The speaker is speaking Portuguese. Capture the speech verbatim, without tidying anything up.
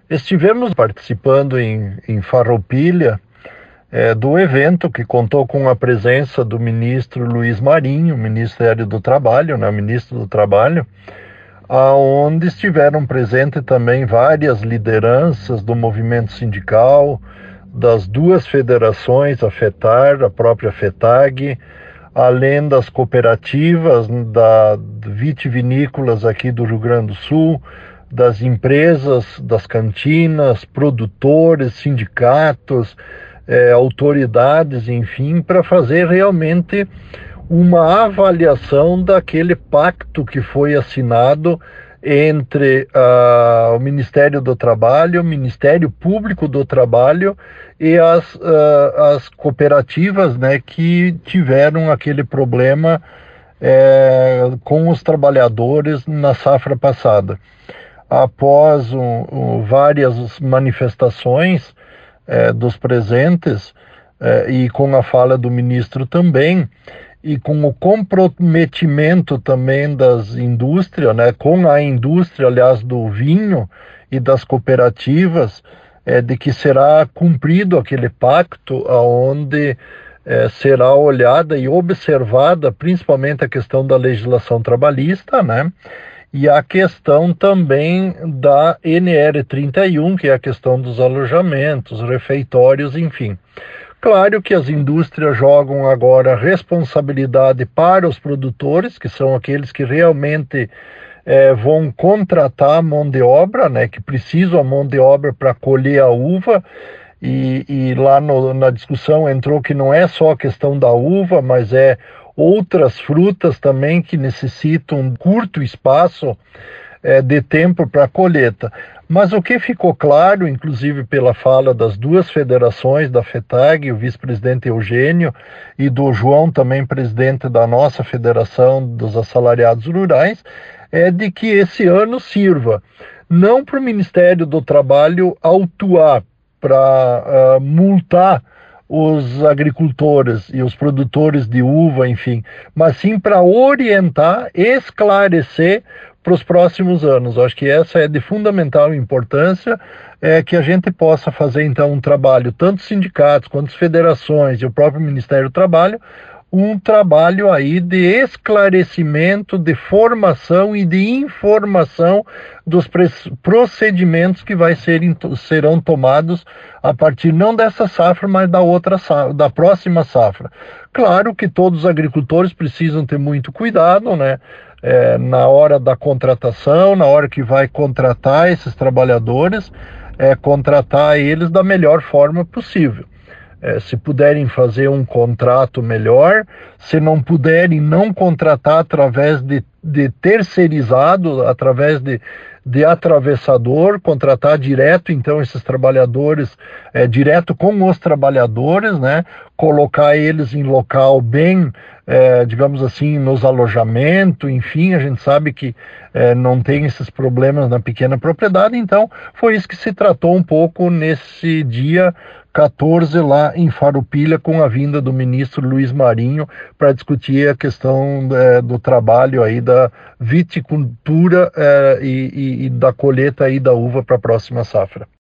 Estivemos participando em, em Farroupilha, é, do evento que contou com a presença do ministro Luiz Marinho, Ministério do Trabalho, né, ministro do Trabalho, aonde estiveram presentes também várias lideranças do movimento sindical, das duas federações, a FETAR, a própria FETAG, além das cooperativas da vitivinícolas aqui do Rio Grande do Sul, das empresas, das cantinas, produtores, sindicatos, eh, autoridades, enfim, para fazer realmente uma avaliação daquele pacto que foi assinado entre uh, o Ministério do Trabalho, o Ministério Público do Trabalho e as, uh, as cooperativas, né, que tiveram aquele problema é, com os trabalhadores na safra passada. Após um, um, várias manifestações é, dos presentes é, e com a fala do ministro também, e com o comprometimento também das indústrias, né, com a indústria, aliás, do vinho e das cooperativas, é, de que será cumprido aquele pacto onde é, será olhada e observada principalmente a questão da legislação trabalhista, né, e a questão também da N R trinta e um, que é a questão dos alojamentos, refeitórios, enfim. Claro que as indústrias jogam agora responsabilidade para os produtores, que são aqueles que realmente é, vão contratar mão de obra, né, que precisam a mão de obra para colher a uva, e, e lá no, na discussão entrou que não é só a questão da uva, mas é outras frutas também que necessitam um curto espaço é, de tempo para a colheita. Mas o que ficou claro, inclusive pela fala das duas federações, da FETAG, o vice-presidente Eugênio, e do João, também presidente da nossa Federação dos Assalariados Rurais, é de que esse ano sirva não para o Ministério do Trabalho autuar, para uh, multar os agricultores e os produtores de uva, enfim, mas sim para orientar, esclarecer para os próximos anos. Eu acho que essa é de fundamental importância, é que a gente possa fazer então um trabalho, tanto sindicatos quanto as federações e o próprio Ministério do Trabalho, um trabalho aí de esclarecimento, de formação e de informação dos procedimentos que vai ser, serão tomados a partir não dessa safra, mas da outra safra, da próxima safra. Claro que todos os agricultores precisam ter muito cuidado, né? É, na hora da contratação, na hora que vai contratar esses trabalhadores, é, contratar eles da melhor forma possível. É, se puderem fazer um contrato melhor, se não puderem, não contratar através de, de terceirizado, através de, de atravessador, contratar direto, então, esses trabalhadores, é, direto com os trabalhadores, né, colocar eles em local bem, é, digamos assim, nos alojamentos, enfim, a gente sabe que é, não tem esses problemas na pequena propriedade, então foi isso que se tratou um pouco nesse dia quatorze lá em Farroupilha, com a vinda do ministro Luiz Marinho para discutir a questão é, do trabalho aí da viticultura é, e, e, e da colheita aí da uva para a próxima safra.